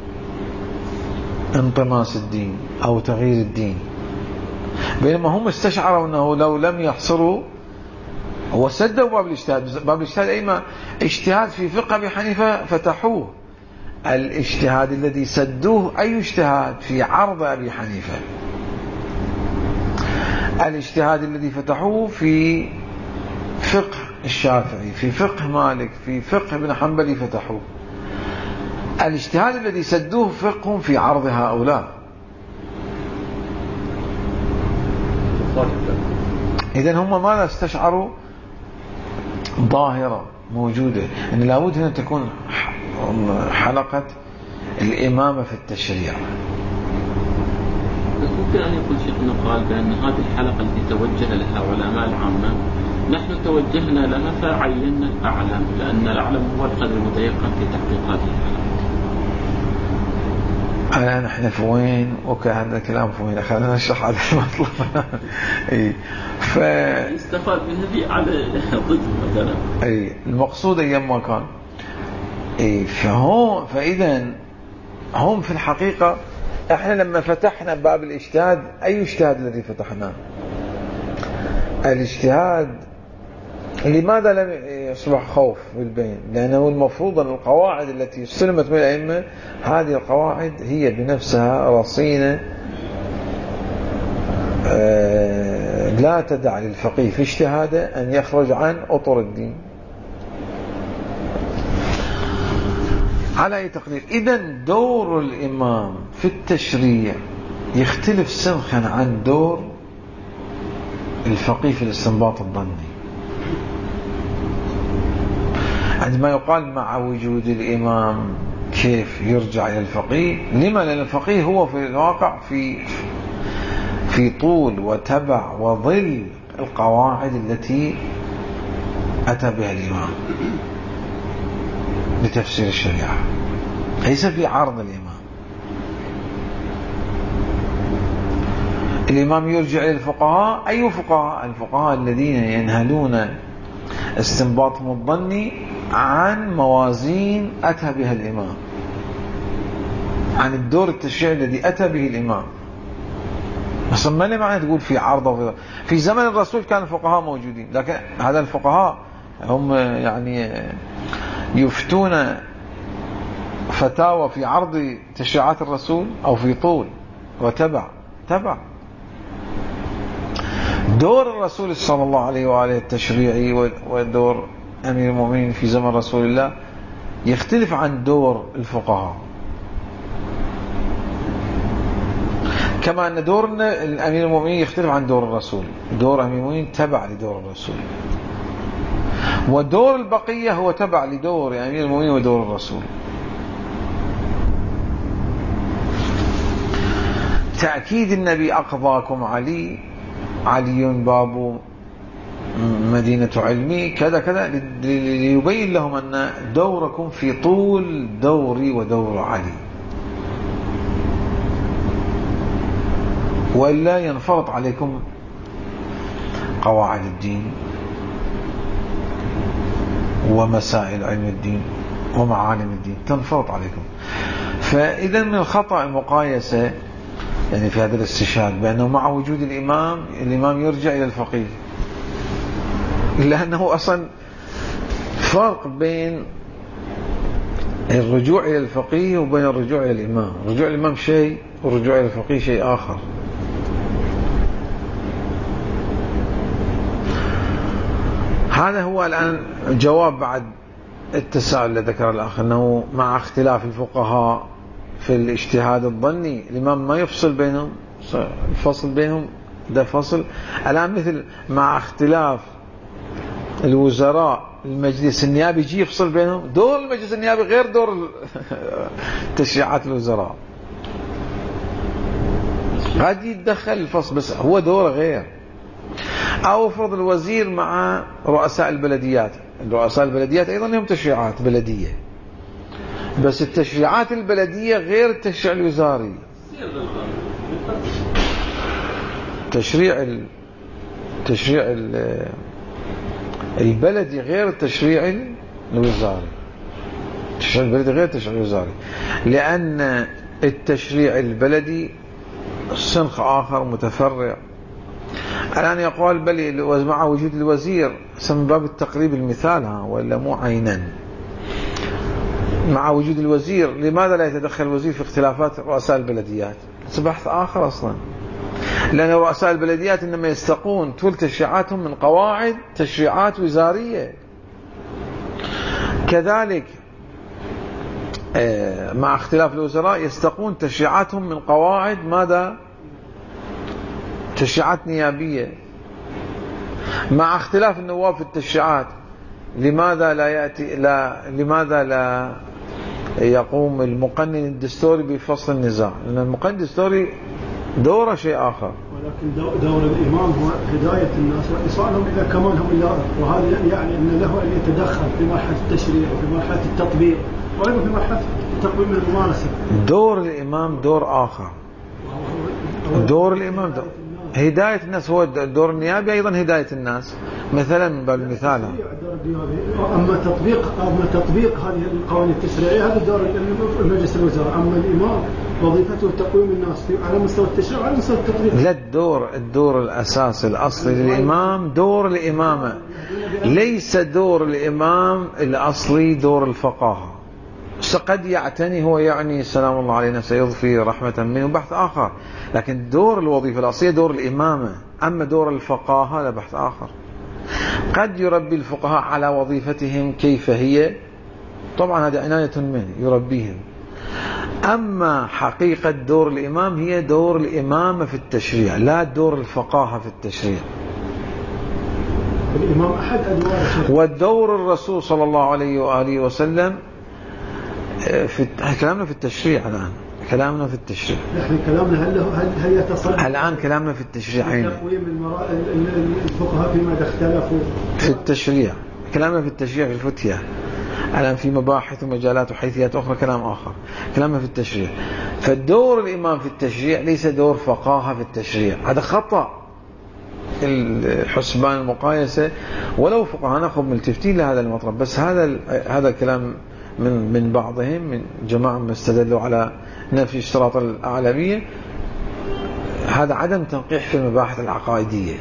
انطماس الدين أو تغيير الدين. بينما هم استشعروا أنه لو لم يحصروا وسدوا باب الاجتهاد. باب الاجتهاد أيما اجتهاد في فقه أبي حنيفة فتحوه، الاجتهاد الذي سدوه أي اجتهاد في عرض أبي حنيفة، الاجتهاد الذي فتحوه في فقه الشافعي، في فقه مالك، في فقه ابن حنبل فتحوه. الاجتهاد الذي سدوه فقه في عرض هؤلاء. إذن هم ماذا استشعروا؟ ظاهرة موجودة أن لابد هنا تكون حلقة الإمامة في التشريع. ممكن أن يقول شيخنا قال بأن هذه الحلقة التي توجه لها علماء العامة نحن توجهنا لها فعينا الأعلم، لأن الأعلم هو القدر المتيقن في تحقيق هذه الحلقة. الآن نحن في وين؟ وكهذا الكلام في وين؟ خلينا نشرح هذا المطلب. يستفاد منه على ضد مثلا. المقصود أيام ما كان. فإذا هم في الحقيقة احنا لما فتحنا باب الاجتهاد، أي اجتهاد الذي فتحناه؟ الاجتهاد لماذا لم يصبح خوف بالبين؟ لأنه المفروض أن القواعد التي استلمت من الأئمة هذه القواعد هي بنفسها رصينة لا تدع للفقيه في اجتهاده أن يخرج عن أطر الدين على أي تقدير. إذن دور الإمام في التشريع يختلف سنخا عن دور الفقيه في الاستنباط الظني. عندما يقال مع وجود الإمام كيف يرجع إلى الفقيه؟ لما؟ لأن الفقيه هو في الواقع في طول وتبع وظل القواعد التي أتى بها الإمام لتفسير الشريعة، ليس في عرض الإمام. الإمام يرجع إلى الفقهاء. أي فقهاء؟ الفقهاء الذين ينهلون استنباطهم الظني عن موازين أتى بها الإمام، عن الدور التشريعي الذي أتى به الإمام. مثلا ما لي معنى تقول في عرض في زمن الرسول كان الفقهاء موجودين، لكن هذا الفقهاء هم يعني يفتون فتاوى في عرض تشريعات الرسول أو في طول وتبع. دور الرسول صلى الله عليه وآله التشريعي ودور أمير المؤمنين في زمن رسول الله يختلف عن دور الفقهاء، كما أن دور أمير المؤمنين يختلف عن دور الرسول. دور أمير المؤمنين تبع لدور الرسول، ودور البقية هو تبع لدور أمير المؤمنين ودور الرسول. تأكيد النبي أقضاكم علي باب مدينة علمي كذا كذا، ليبين لهم أن دوركم في طول دوري ودور علي، وإلا ينفرط عليكم قواعد الدين ومسائل علم الدين ومعالم الدين، تنفرط عليكم. فإذا من الخطأ المقايسة يعني في هذا الاستشهاد بأنه مع وجود الإمام يرجع إلى الفقيه، لأنه أصلا فرق بين الرجوع إلى الفقيه وبين الرجوع إلى الإمام. الرجوع إلى الإمام شيء والرجوع إلى الفقيه شيء آخر. هذا هو الآن جواب بعد التساؤل الذي ذكر الأخ، أنه مع اختلاف الفقهاء في الاجتهاد الظني الإمام ما يفصل بينهم، الفصل بينهم ده فصل. الآن مثل مع اختلاف الوزراء المجلس النيابي يجي يفصل بينهم. دور المجلس النيابي غير دور تشريعات الوزراء، قد يتدخل الفصل بس هو دوره غير. أو فرض الوزير مع رؤساء البلديات، رؤساء البلديات أيضا لهم تشريعات بلدية، بس التشريعات البلدية غير التشريع الوزاري. تشريع البلدي غير التشريع الوزاري. التشريع البلدي غير التشريع الوزاري، لأن التشريع البلدي سنخ آخر متفرع. الآن يقول بل مع وجود الوزير من باب التقريب المثال ولا مو عينا. مع وجود الوزير لماذا لا يتدخل الوزير في اختلافات رؤساء البلديات؟ بحث آخر أصلا، لأن رؤساء البلديات إنما يستقون طول تشريعاتهم من قواعد تشريعات وزارية. كذلك مع اختلاف الوزراء يستقون تشريعاتهم من قواعد ماذا؟ تشريعات نيابية. مع اختلاف النواب في التشريعات لماذا لا يقوم المقنن الدستوري بفصل النزاع؟ لأن المقنن الدستوري دوره شيء آخر. ولكن دور الإمام هو هداية الناس وإيصالهم إلى كمالهم إلى، وهذا يعني أن له أن يتدخل في مرحلة التشريع وفي مرحلة التطبيق وأيضا في مرحلة تقويم الممارسة. دور الإمام دور آخر. دور الإمام دور هداية الناس هو الدور النيابي، أيضا هداية الناس مثلا بالمثال. أما تطبيق هذه القوانين التشريعية هذا دور مجلس الوزراء. أما الإمام وظيفته تقويم الناس على مستوى التشريع وعلى مستوى التطبيق. لا، الدور الأساسي الأصلي للإمام دور الإمامة، ليس دور الإمام الأصلي دور الفقاهة. قد يعتني هو يعني سلام الله علينا سيضفي رحمة منه بحث آخر، لكن دور الوظيفة الأصلية دور الإمامة. أما دور الفقاهة لا بحث آخر. قد يربي الفقهاء على وظيفتهم كيف هي، طبعا هذه عناية منه يربيهم. أما حقيقة دور الإمام هي دور الإمامة في التشريع، لا دور الفقاهة في التشريع. الإمام أحد أدواره. والدور الرسول صلى الله عليه وآله وسلم كلامنا في التشريع الآن، كلامنا في التشريع. نحن كلامنا هل يتصل الآن كلامنا في التشريع تقويم الفقهاء فيما اختلفوا في التشريع، كلامنا في التشريع في الفتية. الآن في مباحث ومجالات وحيثيات أخرى كلام آخر، كلامنا في التشريع. فالدور الإمام في التشريع ليس دور فقاهة في التشريع. هذا خطأ الحسبان المقايسة، ولو فقهاء نأخذ ملتفتين لهذا المطلب. بس هذا كلام من بعضهم، من جماعة من استدلوا على نفي اشتراط الأعلمية. هذا عدم تنقيح في المباحث العقائدية.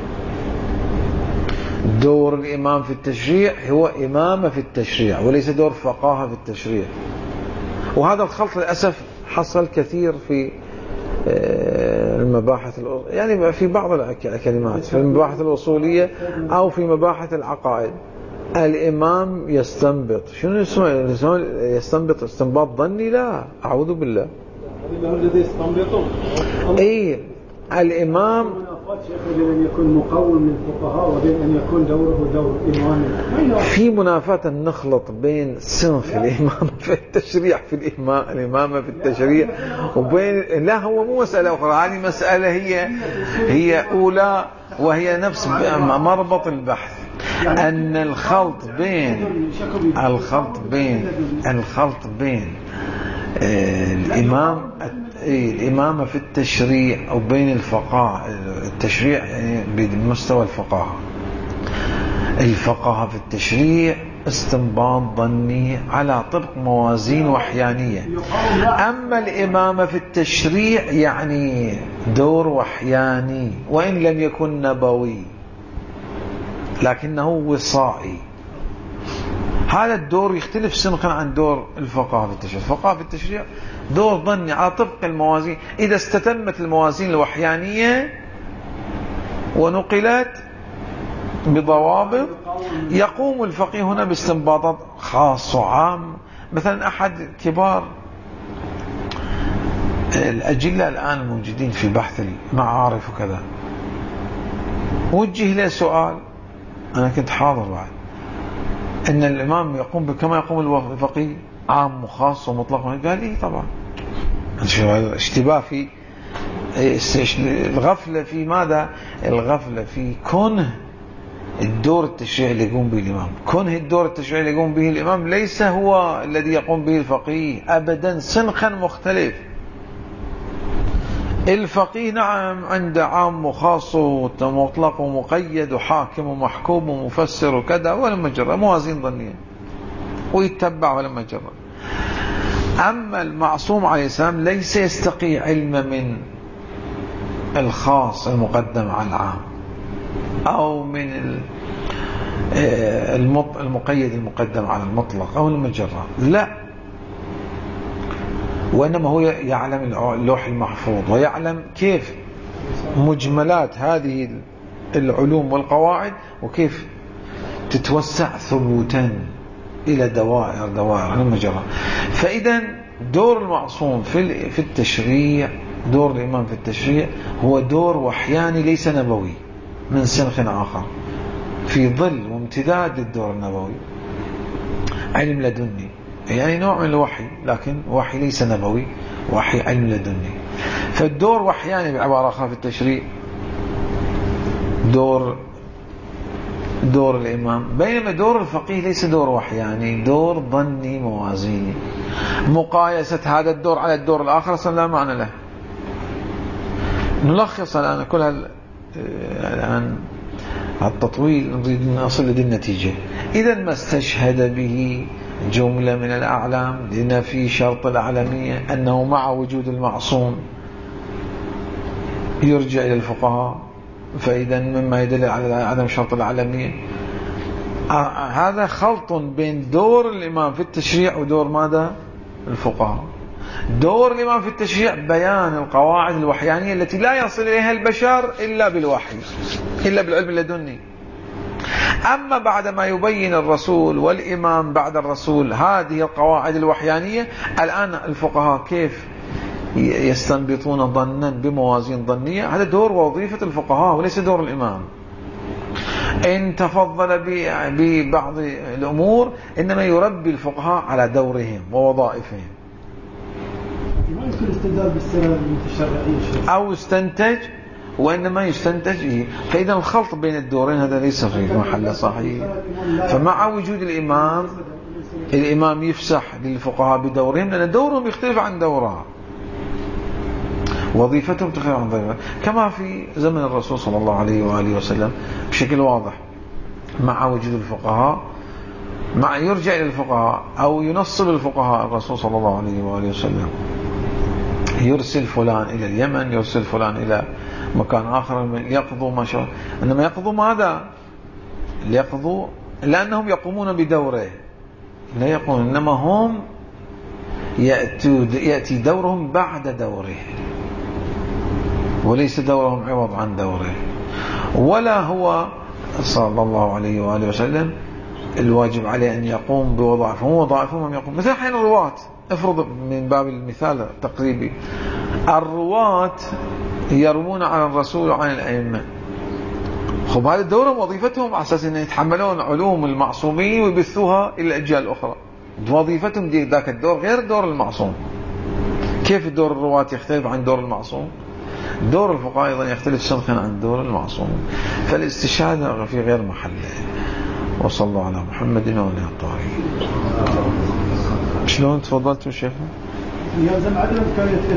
دور الإمام في التشريع هو إمامة في التشريع، وليس دور فقاهة في التشريع. وهذا الخلط للأسف حصل كثير في المباحث، يعني في بعض الكلمات في المباحث الأصولية أو في مباحث العقائد. الإمام يستنبط، شنو اسمه يستنبط؟ استنباط ظني؟ لا، أعوذ بالله. إيه الإمام بين أن يكون مقوم للفقهاء وبين أن يكون دوره دور إمام. في منافاة نخلط بين صنف الإمامة في التشريع الإمامة في التشريع وبين، لا هو مو مسألة أخرى، هذه مسألة هي أولى، وهي نفس مربط البحث. أن الخلط بين الإمامة في التشريع أو بين التشريع بمستوى الفقاهة في التشريع استنباط ظني على طبق موازين وحيانية. أما الإمامة في التشريع يعني دور وحياني، وإن لم يكن نبوي لكنه وصائي. هذا الدور يختلف سنقا عن دور الفقهاء في التشريع. الفقهاء في التشريع دور ظني على طبق الموازين، إذا استتمت الموازين الوحيانية ونقلت بضوابط يقوم الفقيه هنا باستنباطات خاصة وعام. مثلا أحد كبار الأجلة الآن الموجودين في بحث المعارف وكذا وجه له سؤال، أنا كنت حاضر بعد، أن الإمام يقوم كما يقوم الفقيه عام وخاص ومطلق. قال إيه طبعا. اشتباه في الغفلة في ماذا؟ الغفلة في كونه الدور التشريعي اللي يقوم به الإمام. كونه الدور التشريعي اللي يقوم به الإمام ليس هو الذي يقوم به الفقيه أبدا، سنخا مختلف. الفقيه نعم عنده عام وخاص ومطلق ومقيد وحاكم ومحكوم ومفسر وكذا، ولما جرى موازين ظنية ويتبع ولما جرى. أما المعصوم عليه السلام ليس يستقي علم من الخاص المقدم على العام أو من المقيد المقدم على المطلق أو المجرد، لا، وإنما هو يعلم اللوح المحفوظ ويعلم كيف مجملات هذه العلوم والقواعد وكيف تتوسع ثبوتا إلى دوائر المجرى. فإذا دور المعصوم في التشريع، دور الإمام في التشريع هو دور وحياني ليس نبوي من سنخ آخر، في ظل وامتداد الدور النبوي. علم لدني يعني نوع من الوحي، لكن وحي ليس نبوي، وحي علم لدني. فالدور وحياني بعبارة أخرى في التشريع دور الإمام، بينما دور الفقيه ليس دور وحياني، دور ظني موازيني. مقايسة هذا الدور على الدور الآخر لا معنى له. نلخص الآن كل الآن التطويل نريد أن نصل لدي النتيجة. إذا ما استشهد به جملة من الأعلام لنفي شرط الأعلمية أنه مع وجود المعصوم يرجع إلى الفقهاء، فإذا مما يدل على عدم شرط الأعلمية. هذا خلط بين دور الإمام في التشريع ودور ماذا؟ الفقهاء. دور الإمام في التشريع بيان القواعد الوحيانية التي لا يصل إليها البشر إلا بالوحي، إلا بالعلم اللدني. أما بعد ما يبين الرسول والإمام بعد الرسول هذه القواعد الوحيانية، الآن الفقهاء كيف يستنبطون ظنا بموازين ظنية؟ هذا دور ووظيفة الفقهاء وليس دور الإمام. إن تفضل ببعض الأمور إنما يربي الفقهاء على دورهم ووظائفهم. ما يمكن استدلال بالسنة المتشرعية أو استنتج، وإنما يستنتج. فإذا الخلط بين الدورين هذا ليس في محل صحيح. فمع وجود الإمام يفسح للفقهاء بدورهم، لأن دورهم يختلف عن دورها، وظيفتهم تختلف عن ظيفتهم، كما في زمن الرسول صلى الله عليه وآله وسلم بشكل واضح. مع وجود الفقهاء مع يرجع إلى الفقهاء أو ينصب الفقهاء الرسول صلى الله عليه وآله وسلم، يرسل فلان إلى اليمن، يرسل فلان إلى مكان آخر يقضوا ما شاء. إنما يقضوا ماذا؟ يقضوا لأنهم يقومون بدوره، لا يقومون، إنما هم يأتي دورهم بعد دوره، وليس دورهم عوض عن دوره. ولا هو صلى الله عليه وآله وسلم الواجب عليه أن يقوم بوظائفهم، وظائفهم يقوم. مثل حين الرواة، افرض من باب المثال التقريبي، الرواة يروون عن الرسول وعن الأئمة، خب هذا دورهم وظيفتهم على أساس أن يتحملون علوم المعصومين ويبثوها إلى الأجيال الأخرى. وظيفتهم دي ذاك الدور غير دور المعصوم. كيف دور الرواة يختلف عن دور المعصوم؟ دور الفقهاء أيضا يختلف سنخا عن دور المعصوم. فالاستشهاد في غير محله. وصلى الله على محمد وعلى الطاهرين. شلون تفضلتوا شيخنا؟ يلزم عدم